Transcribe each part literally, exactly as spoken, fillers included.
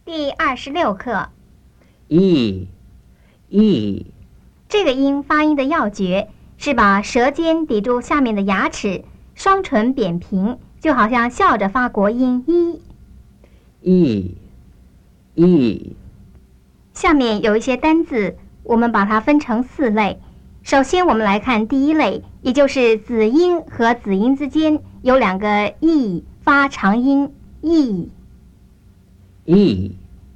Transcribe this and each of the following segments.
第二十六课 e e 这个音发音的要诀是把舌尖抵住下面的牙齿，双唇扁平，就好像笑着发国音一。 e e 下面有一些单字，我们把它分成四类。首先我们来看第一类，也就是子音和子音之间有两个 e 发长音 e。 e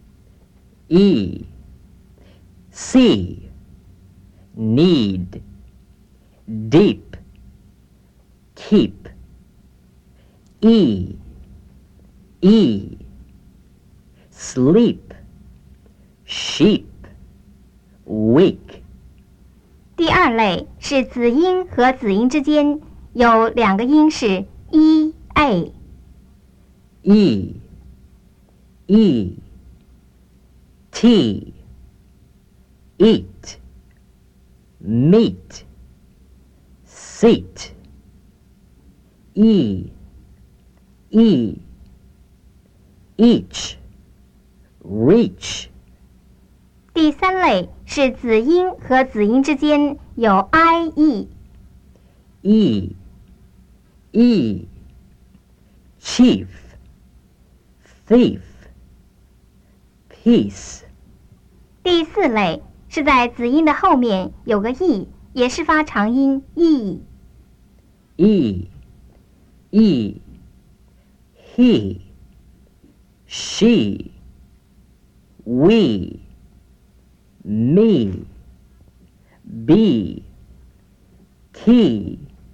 e see need deep keep e e sleep sheep weak 第二类是子音和子音之间有两个音是 e a。 e e tea eat meat seat e e each reach 第三类是子音和子音之间有 i e。 e e chief thief peace 第四类是在子音的后面有个 e， 也是发长音 e。 e e he she we me be key